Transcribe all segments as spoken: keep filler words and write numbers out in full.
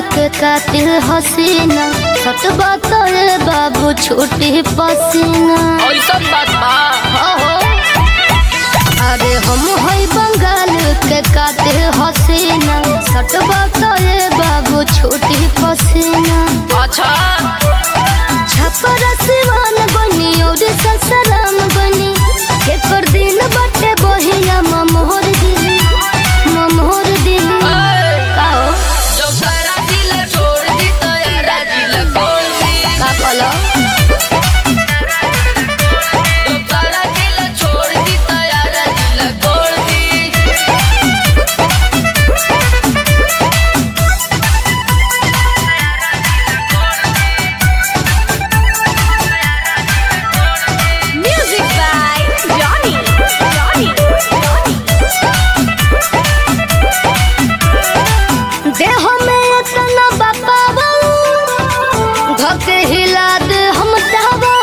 के कातिल हसीना सट बात रे बाबू छोटी पसीना ऐसा बात बा अरे हम हई बंगाल के कातिल हसीना सट बात रे बाबू छोटी पसीना अच्छा छपर सिवान बनी और ससराम बनी के कर दिन बटे बहिया ममोहर दिली ममोहर दिली काओ जो सारा दिल छोड़ दी तो यारा दिल खोल दी का कहलो जो सारा दिल छोड़ दी तो यारा दिल खोल दी Music by Johnny. Johnny. देह में इतना बापा धके हिला दे हम दावा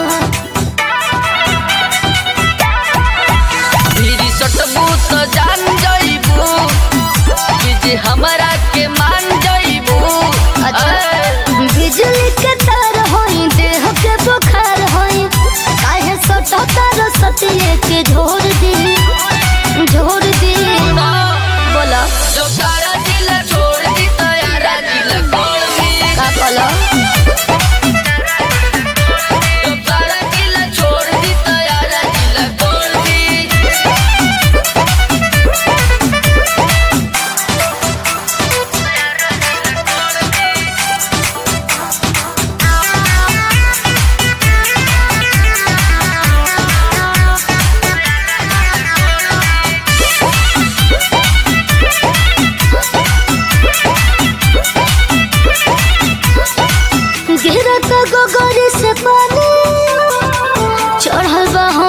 धीरी सटबू तो जान जाइबू कि जे हमरा के मान जाइबू अच्छा बिजली के तार होई देह के बुखार होई काहे सटा तार सतिए के झोर दी झोर दी बोला जो सारा दिल छोड़ दी तो यारा दिल खोल दी का कहलो जो सारा दिल छोड़ दी तो यारा दिल खोल दी गिरत गोगरी से पानी चढ़ल बा